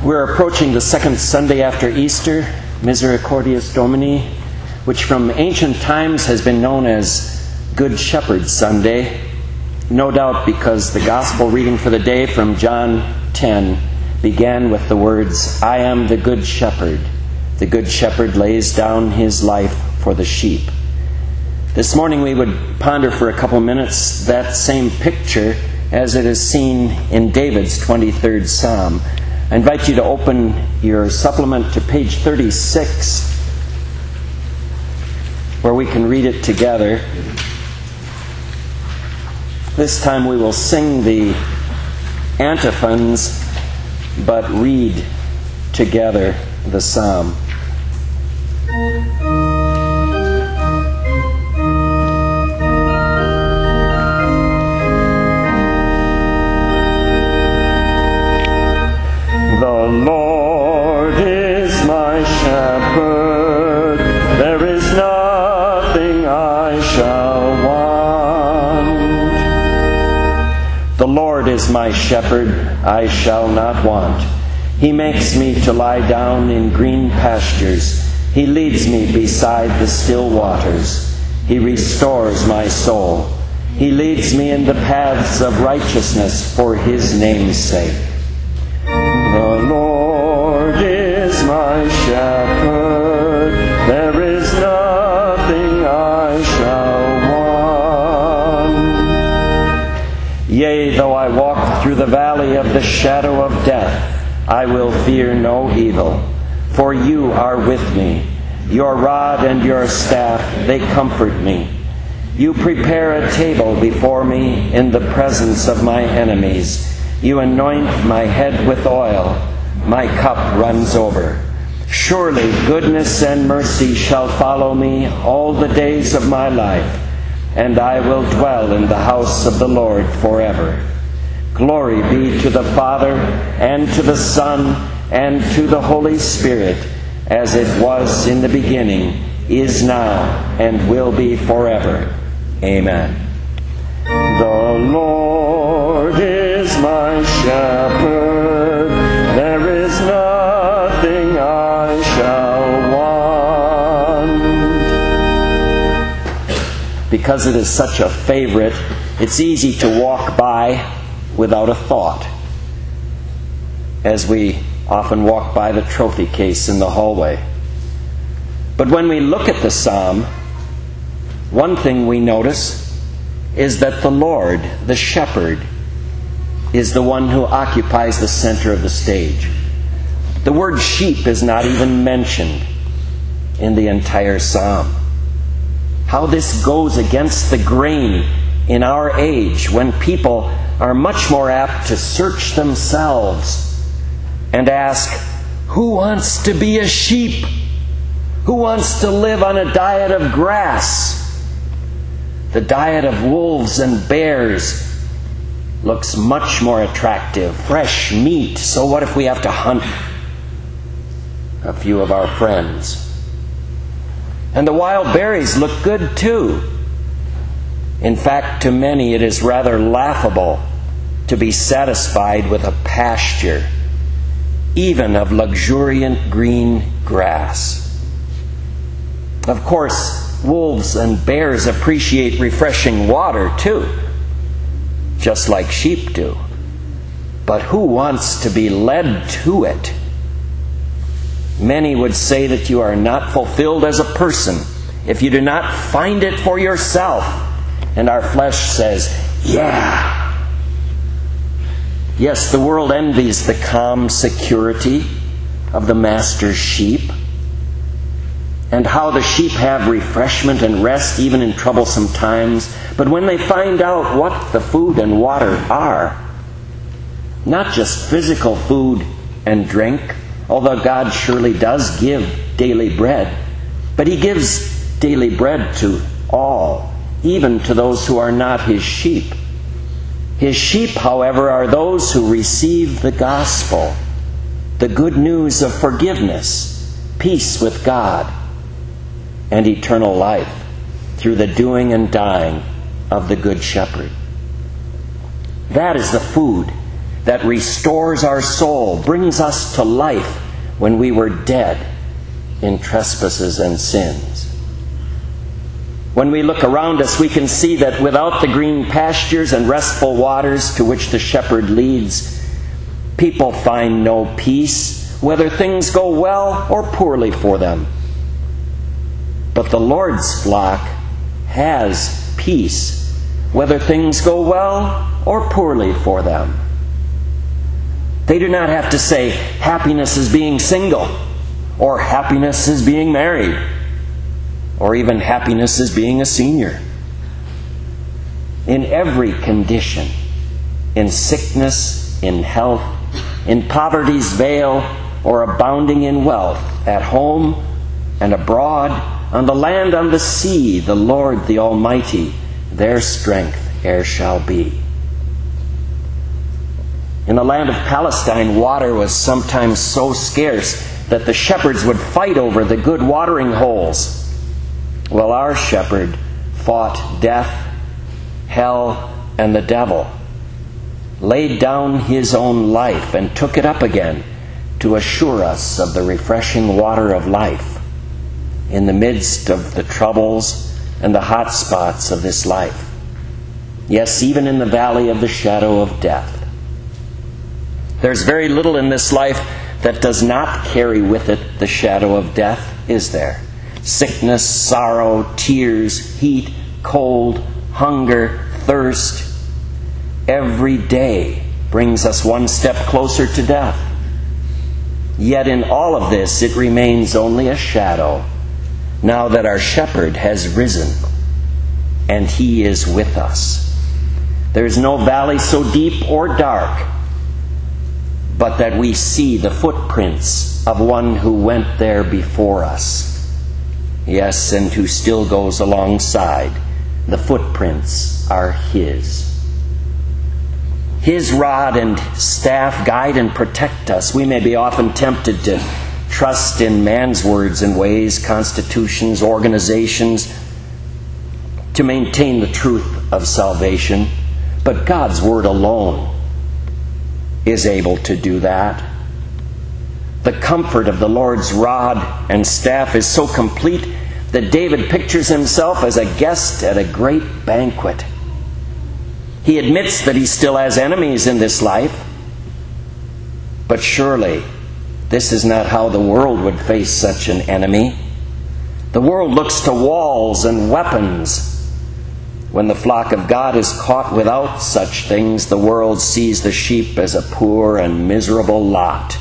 We're approaching the second Sunday after Easter, Misericordias Domini, which from ancient times has been known as Good Shepherd Sunday, no doubt because the Gospel reading for the day from John 10 began with the words, "I am the Good Shepherd. The Good Shepherd lays down his life for the sheep." This morning we would ponder for a couple minutes that same picture as it is seen in David's 23rd Psalm. I invite you to open your supplement to page 36, where we can read it together. This time we will sing the antiphons, but read together the psalm. The Lord is my shepherd, there is nothing I shall want. The Lord is my shepherd, I shall not want. He makes me to lie down in green pastures. He leads me beside the still waters. He restores my soul. He leads me in the paths of righteousness for His name's sake. The Lord is my shepherd, there is nothing I shall want. Yea, though I walk through the valley of the shadow of death, I will fear no evil, for you are with me. Your rod and your staff, they comfort me. You prepare a table before me in the presence of my enemies. You anoint my head with oil. My cup runs over. Surely goodness and mercy shall follow me all the days of my life, and I will dwell in the house of the Lord forever. Glory be to the Father, and to the Son, and to the Holy Spirit, as it was in the beginning, is now, and will be forever. Amen. The Lord is my shepherd, there is nothing I shall want. Because it is such a favorite, it's easy to walk by without a thought, as we often walk by the trophy case in the hallway. But when we look at the psalm, one thing we notice is that the Lord, the shepherd, is the one who occupies the center of the stage. The word sheep is not even mentioned in the entire psalm. How this goes against the grain in our age, when people are much more apt to search themselves and ask, who wants to be a sheep? Who wants to live on a diet of grass? The diet of wolves and bears looks much more attractive. Fresh meat. So what if we have to hunt a few of our friends? And the wild berries look good too. In fact, to many it is rather laughable to be satisfied with a pasture, even of luxuriant green grass. Of course, wolves and bears appreciate refreshing water too, just like sheep do. But who wants to be led to it? Many would say that you are not fulfilled as a person if you do not find it for yourself. And our flesh says, yeah. Yes, the world envies the calm security of the master's sheep, and how the sheep have refreshment and rest even in troublesome times. But when they find out what the food and water are, not just physical food and drink, although God surely does give daily bread, but He gives daily bread to all, even to those who are not His sheep. His sheep, however, are those who receive the gospel, the good news of forgiveness, peace with God, and eternal life through the doing and dying of the Good Shepherd. That is the food that restores our soul, brings us to life when we were dead in trespasses and sins. When we look around us, we can see that without the green pastures and restful waters to which the shepherd leads, people find no peace, whether things go well or poorly for them. But the Lord's flock has peace, whether things go well or poorly for them. They do not have to say happiness is being single, or happiness is being married, or even happiness is being a senior. In every condition, in sickness, in health, in poverty's veil, or abounding in wealth, at home and abroad, on the land, on the sea, the Lord, the Almighty, their strength e'er shall be. In the land of Palestine, water was sometimes so scarce that the shepherds would fight over the good watering holes. Well, our shepherd fought death, hell, and the devil, laid down his own life, and took it up again to assure us of the refreshing water of life in the midst of the troubles and the hot spots of this life. Yes, even in the valley of the shadow of death. There's very little in this life that does not carry with it the shadow of death, is there? Sickness, sorrow, tears, heat, cold, hunger, thirst. Every day brings us one step closer to death. Yet in all of this, it remains only a shadow, now that our shepherd has risen and he is with us. There is no valley so deep or dark, but that we see the footprints of one who went there before us. Yes, and who still goes alongside. The footprints are His. His rod and staff guide and protect us. We may be often tempted to trust in man's words and ways, constitutions, organizations, to maintain the truth of salvation. But God's Word alone is able to do that. The comfort of the Lord's rod and staff is so complete that David pictures himself as a guest at a great banquet. He admits that he still has enemies in this life, but surely this is not how the world would face such an enemy. The world looks to walls and weapons. When the flock of God is caught without such things, the world sees the sheep as a poor and miserable lot.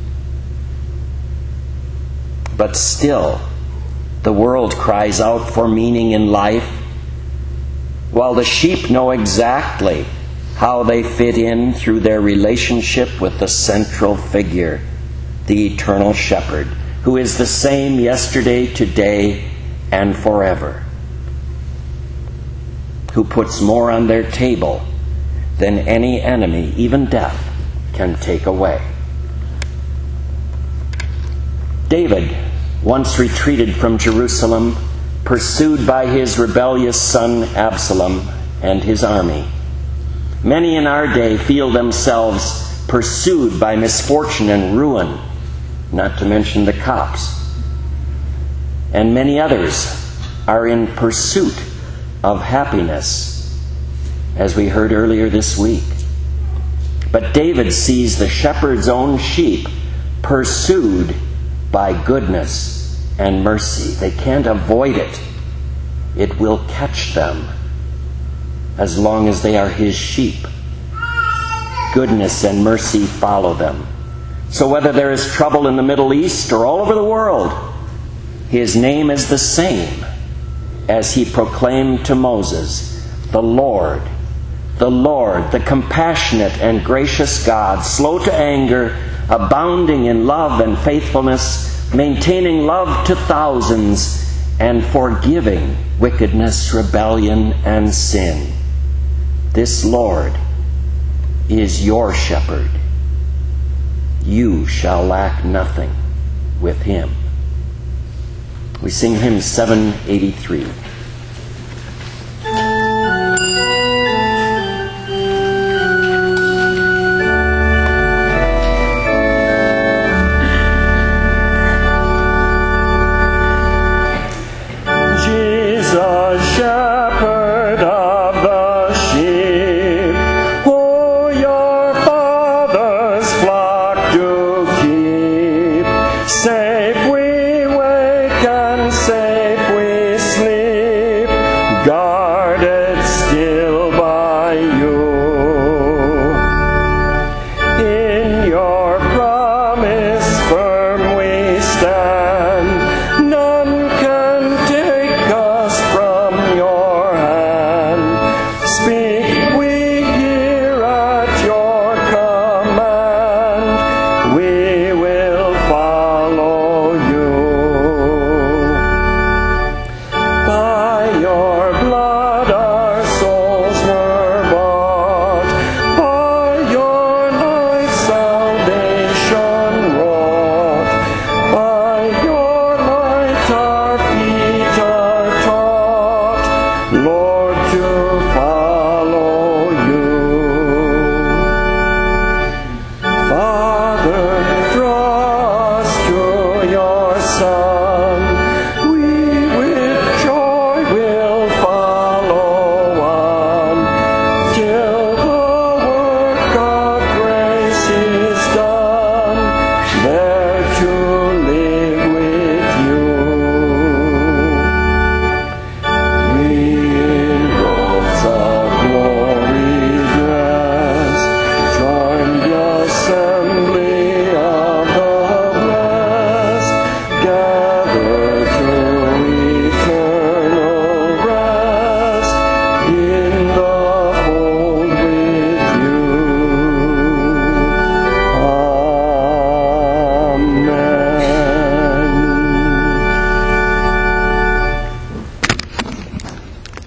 But still, the world cries out for meaning in life, while the sheep know exactly how they fit in through their relationship with the central figure, the eternal shepherd, who is the same yesterday, today, and forever, who puts more on their table than any enemy, even death, can take away. David once retreated from Jerusalem, pursued by his rebellious son Absalom and his army. Many in our day feel themselves pursued by misfortune and ruin, not to mention the cops. And many others are in pursuit of happiness, as we heard earlier this week. But David sees the shepherd's own sheep pursued by goodness and mercy. They can't avoid it. It will catch them as long as they are his sheep. Goodness and mercy follow them. So whether there is trouble in the Middle East or all over the world, his name is the same as he proclaimed to Moses, the Lord, the compassionate and gracious God, slow to anger, abounding in love and faithfulness, maintaining love to thousands, and forgiving wickedness, rebellion, and sin. This Lord is your shepherd. You shall lack nothing with him. We sing hymn 783.